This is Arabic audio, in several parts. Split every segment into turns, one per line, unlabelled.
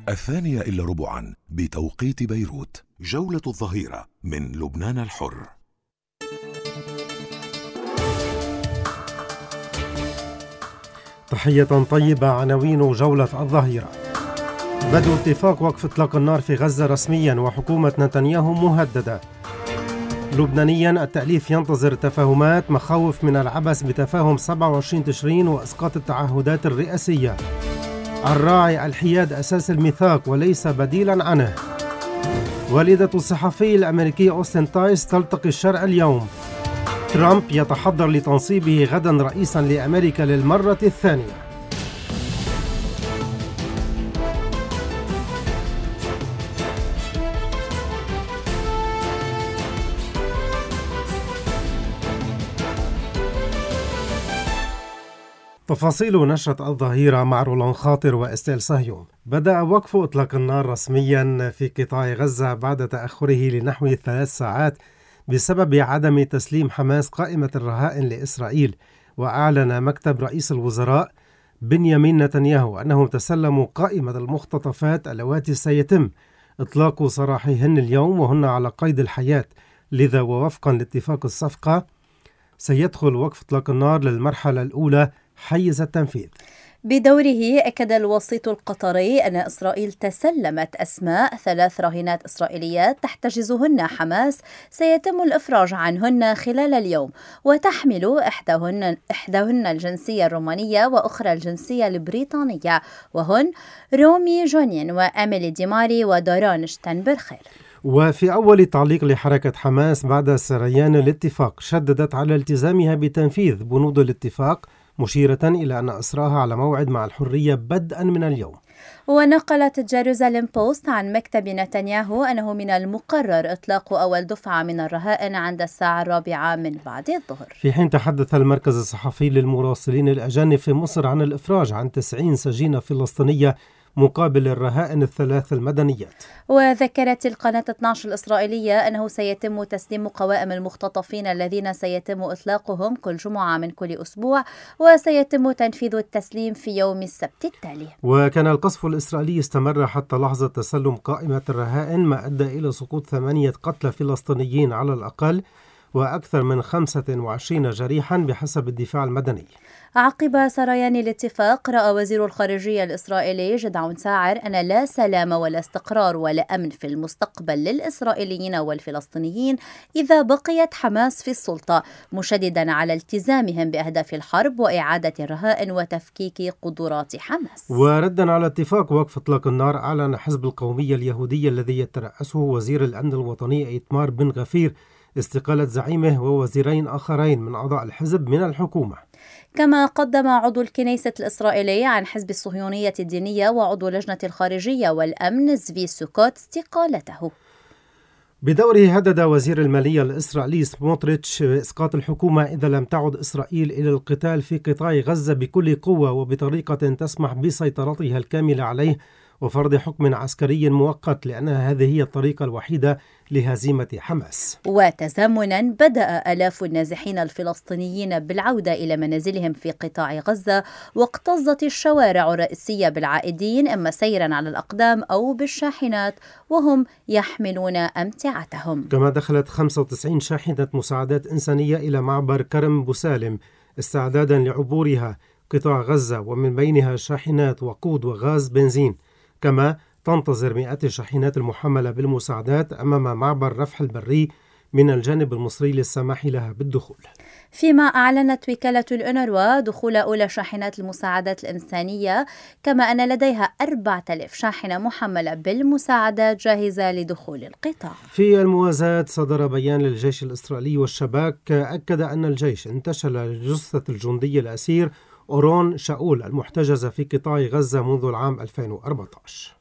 2:15 بتوقيت بيروت. جولة الظهيرة من لبنان الحر.
تحية طيبة. عناوين جولة الظهيرة: بدء اتفاق وقف إطلاق النار في غزة رسميا وحكومة نتنياهو مهددة. لبنانيا التأليف ينتظر تفاهمات، مخاوف من العبث بتفاهم 27 تشرين وإسقاط التعهدات الرئاسية. الراعي الحياد أساس الميثاق وليس بديلا عنه. والدة الصحفي الأمريكي أوستن تايس تلتقي الشرع اليوم. ترامب يتحضر لتنصيبه غدا رئيسا لأمريكا للمرة الثانية. تفاصيل نشرة الظهيرة مع رولان خاطر وإستيل صهيون. بدأ وقف إطلاق النار رسميا في قطاع غزة بعد تأخره لنحو 3 ساعات بسبب عدم تسليم حماس قائمة الرهائن لإسرائيل. وأعلن مكتب رئيس الوزراء بنيامين نتنياهو أنهم تسلموا قائمة المختطفات اللواتي سيتم إطلاق سراحهن اليوم وهن على قيد الحياة. لذا ووفقا لاتفاق الصفقة سيدخل وقف إطلاق النار للمرحلة الأولى حيز التنفيذ.
بدوره أكد الوسيط القطري أن إسرائيل تسلمت أسماء 3 راهنات إسرائيليات تحتجزهن حماس سيتم الإفراج عنهن خلال اليوم، وتحمل إحداهن الجنسية الرومانية وأخرى الجنسية البريطانية، وهن رومي جونين وأميلي ديماري ودوران شتنبرخير.
وفي أول تعليق لحركة حماس بعد سريان الاتفاق شددت على التزامها بتنفيذ بنود الاتفاق، مشيرة إلى أن أسراها على موعد مع الحرية بدءا من اليوم.
ونقلت جيروزاليم بوست عن مكتب نتنياهو أنه من المقرر إطلاق أول دفعة من الرهائن عند الساعة 4 من بعد الظهر.
في حين تحدث المركز الصحفي للمراسلين الأجانب في مصر عن الإفراج عن 90 سجينة فلسطينية مقابل الرهائن ال3 المدنيات.
وذكرت القناة 12 الإسرائيلية أنه سيتم تسليم قوائم المختطفين الذين سيتم إطلاقهم كل جمعة من كل أسبوع، وسيتم تنفيذ التسليم في يوم السبت التالي.
وكان القصف الإسرائيلي استمر حتى لحظة تسلم قائمة الرهائن، ما أدى إلى سقوط 8 قتلى فلسطينيين على الأقل وأكثر من 25 جريحا بحسب الدفاع المدني.
عقب سريان الاتفاق، رأى وزير الخارجية الإسرائيلي جدعون ساعر أن لا سلام ولا استقرار ولا أمن في المستقبل للإسرائيليين والفلسطينيين إذا بقيت حماس في السلطة، مشددا على التزامهم بأهداف الحرب وإعادة الرهائن وتفكيك قدرات حماس.
وردا على اتفاق وقف إطلاق النار، أعلن حزب القومية اليهودية الذي يترأسه وزير الأمن الوطني إيتمار بن غفير استقالة زعيمه ووزيرين آخرين من أعضاء الحزب من الحكومة.
كما قدم عضو الكنيسة الإسرائيلية عن حزب الصهيونية الدينية وعضو لجنة الخارجية والأمن زفي سوكوت استقالته.
بدوره هدد وزير المالية الإسرائيلي سموتريتش بإسقاط الحكومة إذا لم تعد إسرائيل إلى القتال في قطاع غزة بكل قوة وبطريقة تسمح بسيطرتها الكاملة عليه وفرض حكم عسكري مؤقت، لأن هذه هي الطريقة الوحيدة لهزيمة حماس.
وتزامنا بدأ آلاف النازحين الفلسطينيين بالعودة إلى منازلهم في قطاع غزة، واكتظت الشوارع الرئيسية بالعائدين إما سيرا على الأقدام أو بالشاحنات وهم يحملون أمتعتهم.
كما دخلت 95 شاحنة مساعدات إنسانية إلى معبر كرم بوسالم استعدادا لعبورها قطاع غزة، ومن بينها شاحنات وقود وغاز بنزين. كما تنتظر مئات الشاحنات المحملة بالمساعدات أمام معبر رفح البري من الجانب المصري للسماح لها بالدخول.
فيما أعلنت وكالة الأونروا دخول أولى شاحنات المساعدات الإنسانية، كما أن لديها 4000 شاحنة محملة بالمساعدات جاهزة لدخول القطاع.
في الموازاة صدر بيان للجيش الإسرائيلي والشباك أكد أن الجيش انتشل جثة الجندي الأسير أورون شاول المحتجزة في قطاع غزة منذ العام 2014.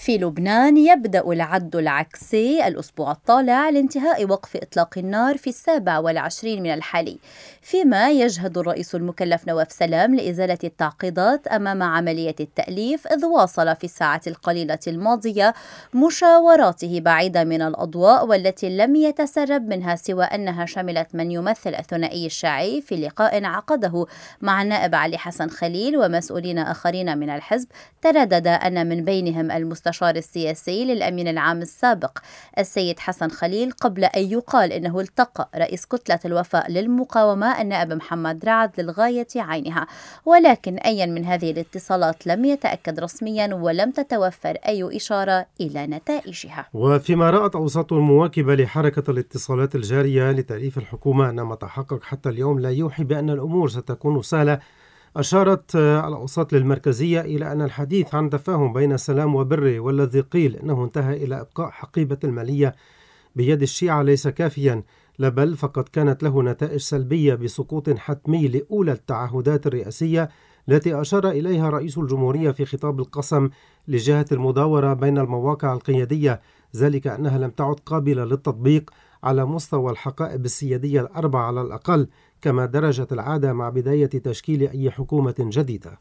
في لبنان يبدأ العد العكسي الأسبوع الطالع لانتهاء وقف إطلاق النار في 27 من الحالي، فيما يجهد الرئيس المكلف نواف سلام لإزالة التعقيدات أمام عملية التأليف، إذ واصل في الساعات القليلة الماضية مشاوراته بعيدة من الأضواء، والتي لم يتسرب منها سوى أنها شملت من يمثل الثنائي الشيعي في لقاء عقده مع النائب علي حسن خليل ومسؤولين آخرين من الحزب. تردد أن من بينهم المستشار السياسي للأمين العام السابق السيد حسن خليل، قبل أن يقال إنه التقى رئيس كتلة الوفاء للمقاومة النائب محمد رعد للغاية عينها، ولكن أي من هذه الاتصالات لم يتأكد رسميا ولم تتوفر أي إشارة إلى نتائجها.
وفيما رأت أوساط مواكبة لحركة الاتصالات الجارية لتأليف الحكومة أن ما تحقق حتى اليوم لا يوحي بأن الأمور ستكون سهلة، أشارت الأوساط للمركزية إلى أن الحديث عن تفاهم بين سلام وبري والذي قيل أنه انتهى إلى إبقاء حقيبة المالية بيد الشيعة ليس كافيا، بل فقد كانت له نتائج سلبية بسقوط حتمي لأولى التعهدات الرئاسية التي أشار إليها رئيس الجمهورية في خطاب القسم لجهة المداورة بين المواقع القيادية، ذلك أنها لم تعد قابلة للتطبيق على مستوى الحقائب السيادية الأربع على الأقل، كما درجت العادة مع بداية تشكيل أي حكومة جديدة.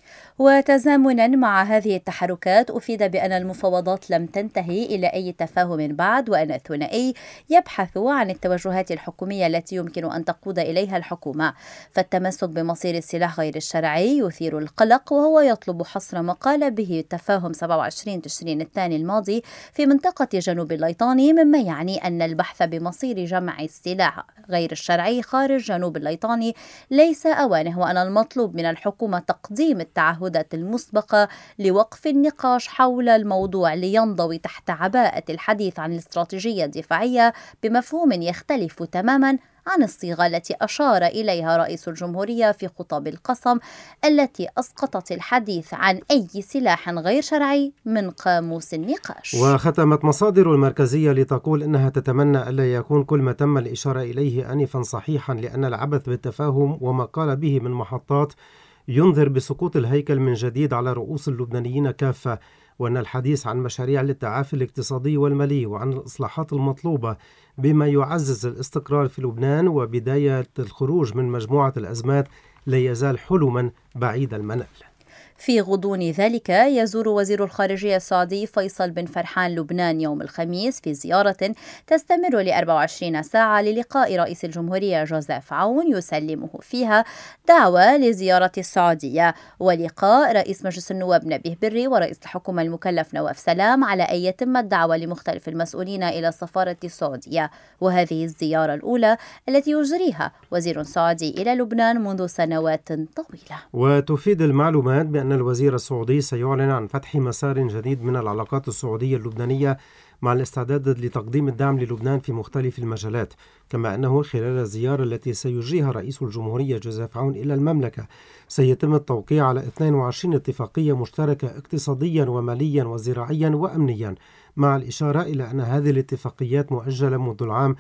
وتزامنا مع هذه التحركات أفيد بأن المفاوضات لم تنتهي إلى أي تفاهم بعد، وأن الثنائي يبحث عن التوجهات الحكومية التي يمكن أن تقود إليها الحكومة. فالتمسك بمصير السلاح غير الشرعي يثير القلق، وهو يطلب حصر ما قال به تفاهم 27 تشرين الثاني الماضي في منطقة جنوب الليطاني، مما يعني أن البحث بمصير جمع السلاح غير الشرعي خارج جنوب الليطاني ليس أوانه، وأن المطلوب من الحكومة تقديم التعهدات المسبقة لوقف النقاش حول الموضوع لينضوي تحت عباءة الحديث عن الاستراتيجية الدفاعية بمفهوم يختلف تماما عن الصيغة التي أشار إليها رئيس الجمهورية في خطاب القسم، التي أسقطت الحديث عن أي سلاح غير شرعي من قاموس النقاش.
وختمت مصادر المركزية لتقول إنها تتمنى ألا يكون كل ما تم الإشارة إليه آنفا صحيحا، لأن العبث بالتفاهم وما قال به من محطات ينذر بسقوط الهيكل من جديد على رؤوس اللبنانيين كافة، وأن الحديث عن مشاريع للتعافي الاقتصادي والمالي وعن الإصلاحات المطلوبة بما يعزز الاستقرار في لبنان وبداية الخروج من مجموعة الأزمات لا يزال حلما بعيد المنال.
في غضون ذلك يزور وزير الخارجية السعودي فيصل بن فرحان لبنان يوم الخميس في زيارة تستمر ل 24 ساعة للقاء رئيس الجمهورية جوزيف عون يسلمه فيها دعوة لزيارة السعودية، ولقاء رئيس مجلس النواب نبيه بري ورئيس الحكومة المكلف نواف سلام على أن يتم الدعوة لمختلف المسؤولين إلى السفارة السعودية. وهذه الزيارة الأولى التي يجريها وزير سعودي إلى لبنان منذ سنوات طويلة.
وتفيد المعلومات بأن الوزير السعودي سيعلن عن فتح مسار جديد من العلاقات السعودية اللبنانية مع الاستعداد لتقديم الدعم للبنان في مختلف المجالات، كما أنه خلال الزيارة التي سيجريها رئيس الجمهورية جوزيف عون إلى المملكة سيتم التوقيع على 22 اتفاقية مشتركة اقتصاديا وماليا وزراعيا وأمنيا، مع الإشارة إلى أن هذه الاتفاقيات مؤجلة منذ العام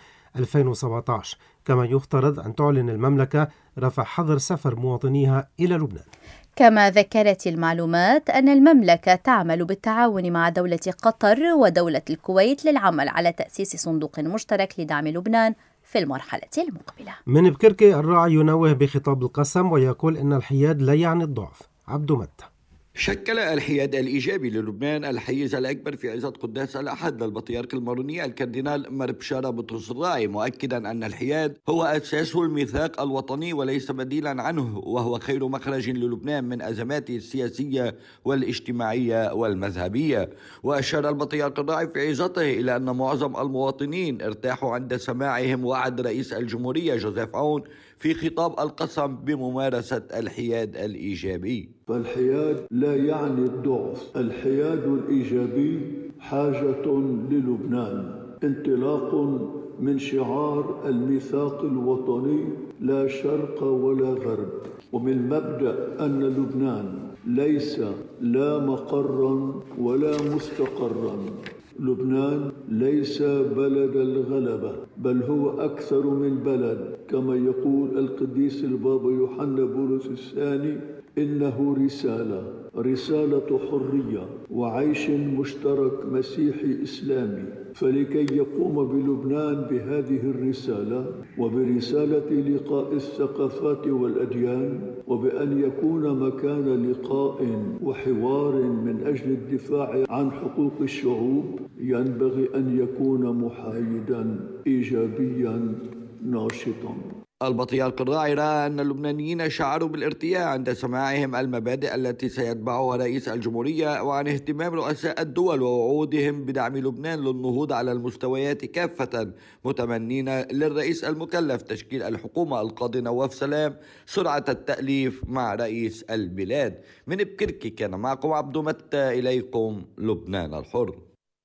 2017. كما يفترض أن تعلن المملكة رفع حظر سفر مواطنيها إلى لبنان.
كما ذكرت المعلومات أن المملكة تعمل بالتعاون مع دولة قطر ودولة الكويت للعمل على تأسيس صندوق مشترك لدعم لبنان في المرحلة المقبلة.
من بكركي الراعي ينوه بخطاب القسم ويقول إن الحياد لا يعني الضعف. عبد متى.
شكل الحياد الإيجابي للبنان الحيز الأكبر في عظة قداس الأحد للبطريرك الماروني الكاردينال مر بشارة بطرس الراعي، مؤكدا أن الحياد هو أساس الميثاق الوطني وليس بديلا عنه، وهو خير مخرج للبنان من أزماته السياسية والاجتماعية والمذهبية. وأشار البطريرك الراعي في عظته إلى أن معظم المواطنين ارتاحوا عند سماعهم وعد رئيس الجمهورية جوزيف عون في خطاب القسم بممارسة الحياد الإيجابي.
فالحياد لا يعني الضعف، الحياد الإيجابي حاجة للبنان، انطلاق من شعار الميثاق الوطني لا شرق ولا غرب، ومن مبدأ أن لبنان ليس لا مقرا ولا مستقرا. لبنان ليس بلد الغلبة، بل هو أكثر من بلد، كما يقول القديس البابا يوحنا بولس الثاني إنه رسالة حرية وعيش مشترك مسيحي إسلامي. فلكي يقوم بلبنان بهذه الرسالة وبرسالة لقاء الثقافات والأديان، وبأن يكون مكان لقاء وحوار من أجل الدفاع عن حقوق الشعوب، ينبغي أن يكون محايدا إيجابيا ناشطا.
البطريرك الراعي رأى أن اللبنانيين شعروا بالارتياح عند سماعهم المبادئ التي سيتبعها رئيس الجمهورية، وعن اهتمام رؤساء الدول ووعودهم بدعم لبنان للنهوض على المستويات كافة، متمنين للرئيس المكلف تشكيل الحكومة القاضي نواف سلام سرعة التأليف مع رئيس البلاد. من بكركي كان معكم عبدو متى، إليكم لبنان الحر.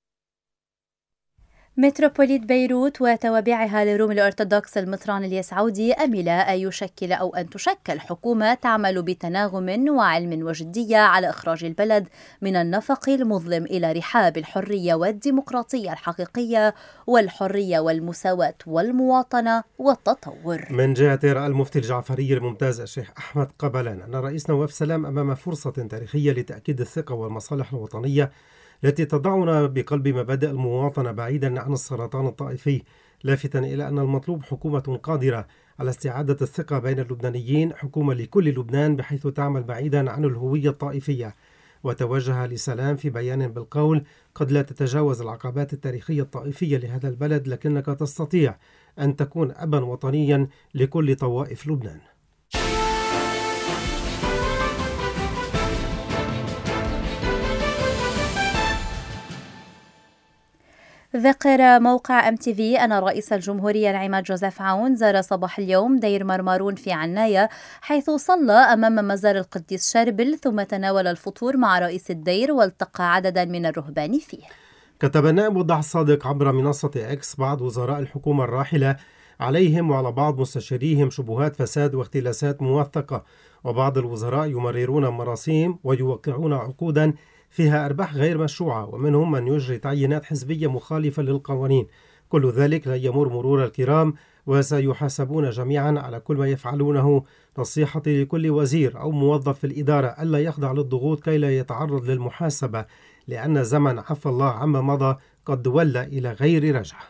متروبوليت بيروت وتوابعها لروم الأرثوذكس المطران الياس عودي أمل أن يشكل أو أن تشكل حكومة تعمل بتناغم وعلم وجدية على إخراج البلد من النفق المظلم إلى رحاب الحرية والديمقراطية الحقيقية والحرية والمساواة والمواطنة والتطور.
من جهة رأى المفتي الجعفري الممتاز الشيخ أحمد قبلان أن الرئيس نواف سلام أمام فرصة تاريخية لتأكيد الثقة والمصالح الوطنية التي تضعنا بقلب مبادئ المواطنة بعيدا عن السرطان الطائفي، لافتا إلى أن المطلوب حكومة قادرة على استعادة الثقة بين اللبنانيين، حكومة لكل لبنان بحيث تعمل بعيدا عن الهوية الطائفية. وتوجه لسلام في بيان بالقول: قد لا تتجاوز العقبات التاريخية الطائفية لهذا البلد، لكنك تستطيع أن تكون أبا وطنيا لكل طوائف لبنان.
ذكر موقع MTV أن رئيس الجمهورية العماد جوزيف عون زار صباح اليوم دير مرمارون في عناية، حيث صلى أمام مزار القديس شربل ثم تناول الفطور مع رئيس الدير والتقى عددا من الرهبان فيه.
كتب النائب وضح الصادق عبر منصة إكس: بعض وزراء الحكومة الراحلة عليهم وعلى بعض مستشاريهم شبهات فساد واختلاسات موثقة، وبعض الوزراء يمررون مراسيم ويوقعون عقودا فيها أرباح غير مشروعة، ومنهم من يجري تعيينات حزبية مخالفة للقوانين. كل ذلك لا يمر مرور الكرام، وسيحاسبون جميعا على كل ما يفعلونه. نصيحتي لكل وزير أو موظف في الإدارة ألا يخضع للضغوط كي لا يتعرض للمحاسبة، لأن زمن عفى الله عما مضى قد ولى إلى غير رجعة.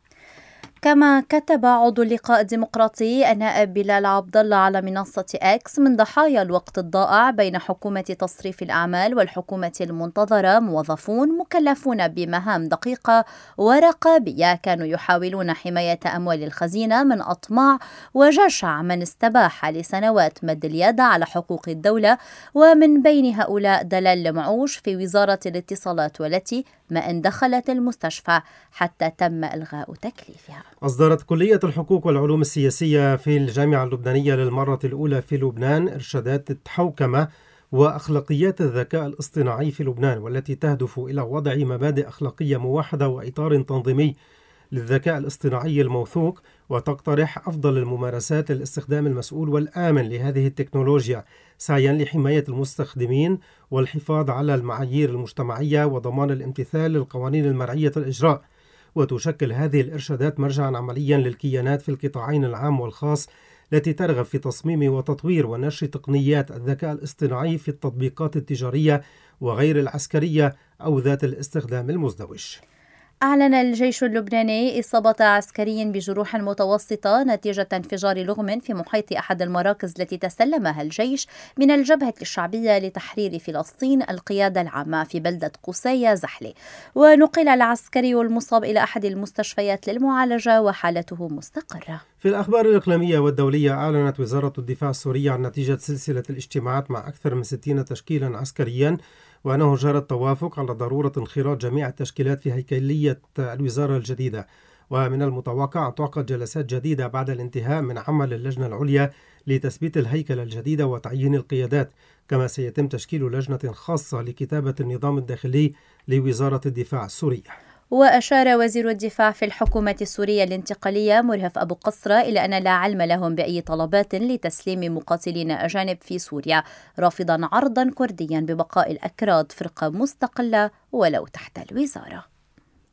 كما كتب عضو اللقاء الديمقراطي النائب بلال عبد الله على منصة إكس: من ضحايا الوقت الضائع بين حكومة تصريف الأعمال والحكومة المنتظرة موظفون مكلفون بمهام دقيقة ورقابية كانوا يحاولون حماية أموال الخزينة من أطماع وجشع من استباح لسنوات مد اليد على حقوق الدولة، ومن بين هؤلاء دلال المعوش في وزارة الاتصالات، والتي ما إن دخلت المستشفى حتى تم إلغاء تكليفها.
أصدرت كلية الحقوق والعلوم السياسية في الجامعة اللبنانية للمرة الأولى في لبنان إرشادات الحوكمة وأخلاقيات الذكاء الاصطناعي في لبنان، والتي تهدف إلى وضع مبادئ أخلاقية موحدة وإطار تنظيمي للذكاء الاصطناعي الموثوق، وتقترح أفضل الممارسات للاستخدام المسؤول والآمن لهذه التكنولوجيا، سعيا لحماية المستخدمين والحفاظ على المعايير المجتمعية وضمان الامتثال للقوانين المرعية الإجراء. وتشكل هذه الإرشادات مرجعا عمليا للكيانات في القطاعين العام والخاص التي ترغب في تصميم وتطوير ونشر تقنيات الذكاء الاصطناعي في التطبيقات التجارية وغير العسكرية أو ذات الاستخدام المزدوج.
أعلن الجيش اللبناني إصابة عسكري بجروح متوسطة نتيجة انفجار لغم في محيط أحد المراكز التي تسلمها الجيش من الجبهة الشعبية لتحرير فلسطين القيادة العامة في بلدة قصية زحلة. ونقل العسكري المصاب إلى أحد المستشفيات للمعالجة وحالته مستقرة.
في الأخبار الإقليمية والدولية، أعلنت وزارة الدفاع السورية عن نتيجة سلسلة الاجتماعات مع أكثر من 60 تشكيلا عسكريا، وأنه جرى التوافق على ضرورة انخراط جميع التشكيلات في هيكلية الوزارة الجديدة. ومن المتوقع أن تعقد جلسات جديدة بعد الانتهاء من عمل اللجنة العليا لتثبيت الهيكلة الجديدة وتعيين القيادات، كما سيتم تشكيل لجنة خاصة لكتابة النظام الداخلي لوزارة الدفاع السورية.
وأشار وزير الدفاع في الحكومة السورية الانتقالية مرهف أبو قصرة إلى أن لا علم لهم بأي طلبات لتسليم مقاتلين أجانب في سوريا، رافضا عرضا كرديا ببقاء الأكراد فرقة مستقلة ولو تحت الوزارة.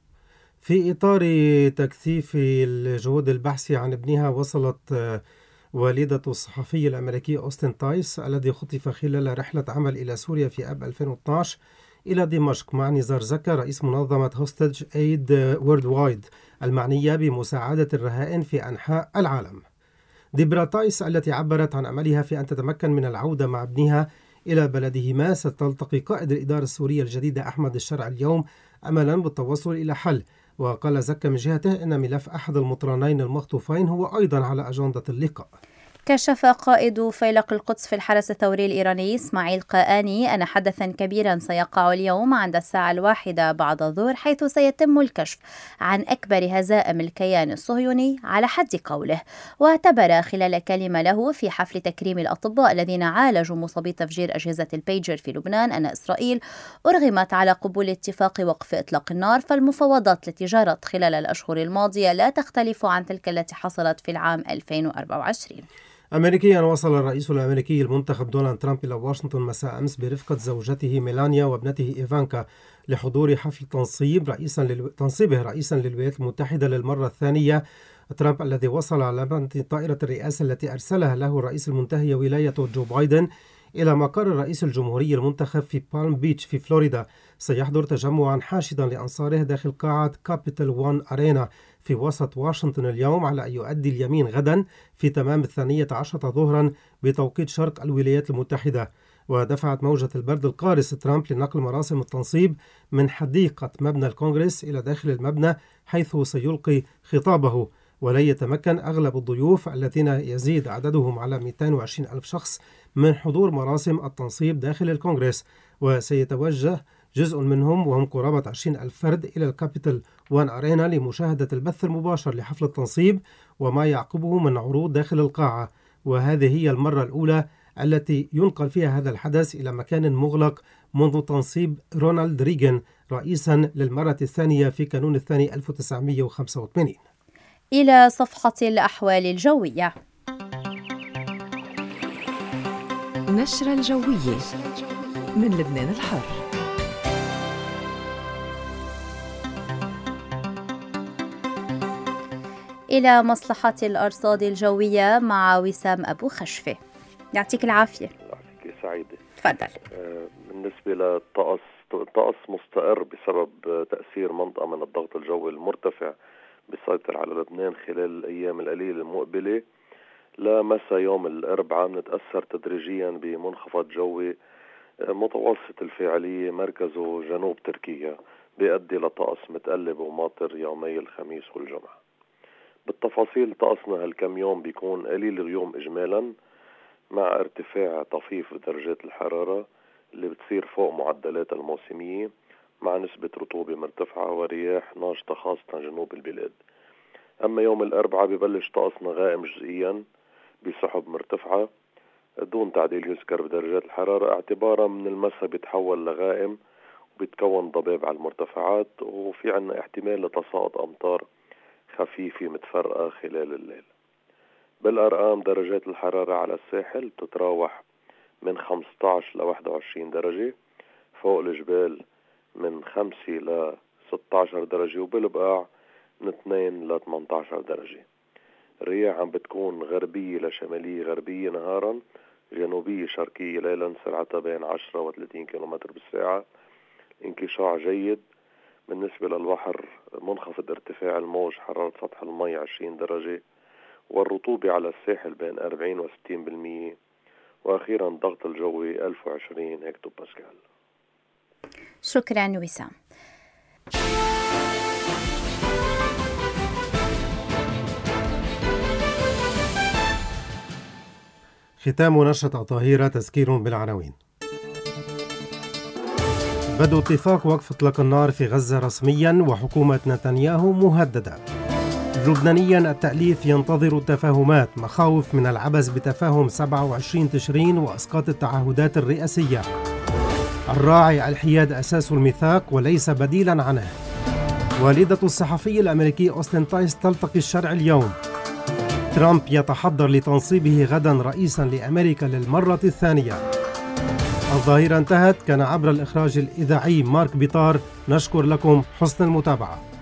في إطار تكثيف الجهود البحث عن ابنها، وصلت والدة الصحفي الأمريكي أوستن تايس الذي خطف خلال رحلة عمل إلى سوريا في آب 2012 إلى دمشق مع نزار زكا رئيس منظمة هوستج ايد وورد وايد المعنية بمساعدة الرهائن في أنحاء العالم. ديبرا تايس التي عبرت عن أملها في أن تتمكن من العودة مع ابنها إلى بلدهما ستلتقي قائد الإدارة السورية الجديدة أحمد الشرع اليوم أملا بالتوصل إلى حل. وقال زكا من جهته أن ملف أحد المطرانين المخطوفين هو أيضا على أجندة اللقاء.
كشف قائد فيلق القدس في الحرس الثوري الإيراني إسماعيل قائاني أن حدثا كبيرا سيقع اليوم عند الساعة 1 بعد الظهر، حيث سيتم الكشف عن أكبر هزائم الكيان الصهيوني على حد قوله. واعتبر خلال كلمة له في حفل تكريم الأطباء الذين عالجوا مصابي تفجير أجهزة البيجر في لبنان أن إسرائيل أرغمت على قبول اتفاق وقف إطلاق النار، فالمفاوضات التي جرت خلال الأشهر الماضية لا تختلف عن تلك التي حصلت في العام 2024.
أمريكيا وصل الرئيس الأمريكي المنتخب دونالد ترامب إلى واشنطن مساء أمس برفقة زوجته ميلانيا وابنته إيفانكا لحضور حفل تنصيبه رئيسا للولايات المتحدة للمرة الثانية. ترامب الذي وصل على طائرة الرئاسة التي أرسلها له الرئيس المنتهي ولايته جو بايدن إلى مقر الرئيس الجمهوري المنتخب في بالم بيتش في فلوريدا، سيحضر تجمعا حاشدا لأنصاره داخل قاعة كابيتال وان أرينا في وسط واشنطن اليوم، على أن يؤدي اليمين غدا في تمام 12 ظهرا بتوقيت شرق الولايات المتحدة. ودفعت موجة البرد القارس ترامب لنقل مراسم التنصيب من حديقة مبنى الكونغرس إلى داخل المبنى حيث سيلقي خطابه. ولا يتمكن أغلب الضيوف الذين يزيد عددهم على 220 ألف شخص من حضور مراسم التنصيب داخل الكونغرس، وسيتوجه جزء منهم وهم قرابة 20 ألف فرد إلى الكابيتال وان أرينا لمشاهدة البث المباشر لحفل التنصيب وما يعقبه من عروض داخل القاعة. وهذه هي المرة الأولى التي ينقل فيها هذا الحدث إلى مكان مغلق منذ تنصيب رونالد ريغان رئيسا للمرة الثانية في كانون الثاني 1985.
إلى صفحة الأحوال الجوية.
نشرة الجوية من لبنان الحر.
إلى مصلحة الأرصاد الجوية مع وسام أبو خشفة. يعطيك العافية.
يعطيك سعيدة.
تفضل.
بالنسبة للطقس، الطقس مستقر بسبب تأثير منطقة من الضغط الجوي المرتفع بيسيطر على لبنان خلال الأيام القليلة المقبلة. لمساء يوم الأربعاء نتأثر تدريجيا بمنخفض جوي متوسط الفاعلية مركزه جنوب تركيا بيؤدي لطقس متقلب وماطر يومي الخميس والجمعة. بالتفاصيل طقسنا هالكم يوم بيكون قليل الغيوم إجمالا مع ارتفاع طفيف بدرجات الحرارة اللي بتصير فوق معدلات الموسمية مع نسبة رطوبة مرتفعة ورياح ناشطة خاصة جنوب البلاد. أما يوم الأربعاء ببلش طقسنا غائم جزئيا بسحب مرتفعة دون تعديل يذكر بدرجات الحرارة، اعتبارا من المساء بيتحول لغائم وبيتكون ضباب على المرتفعات، وفي عنا احتمال لتساقط أمطار خفيفة متفرقة خلال الليل. بالأرقام درجات الحرارة على الساحل تتراوح من 15 ل 21 درجة، فوق الجبال من 5 ل 16 درجة، وبالبقاع من 2 ل 18 درجة. الرياح عم بتكون غربية لشمالية غربية نهارا، جنوبية شرقية ليلا، سرعتها بين 10 و 30 كيلومتر بالساعة. انكشاع جيد. بالنسبة للبحر منخفض ارتفاع الموج، حرارة سطح المي 20 درجة، والرطوبة على الساحل بين 40 و 60%. وأخيرا ضغط الجوي 1020 هكتو باسكال.
شكرا وسام.
ختام نشرة الظهيرة تذكير بالعناوين. بدء اتفاق وقف اطلاق النار في غزة رسميا وحكومة نتنياهو مهددة. لبنانيا التأليف ينتظر التفاهمات، مخاوف من العبث بتفاهم 27 تشرين وإسقاط التعهدات الرئاسية. الراعي الحياد أساس الميثاق وليس بديلا عنه. والدة الصحفي الأمريكي أوستن تايس تلتقي الشرع اليوم. ترامب يتحضر لتنصيبه غدا رئيسا لأمريكا للمرة الثانية. الظاهرة انتهت. كان عبر الإخراج الإذاعي مارك بيطار. نشكر لكم حسن المتابعة.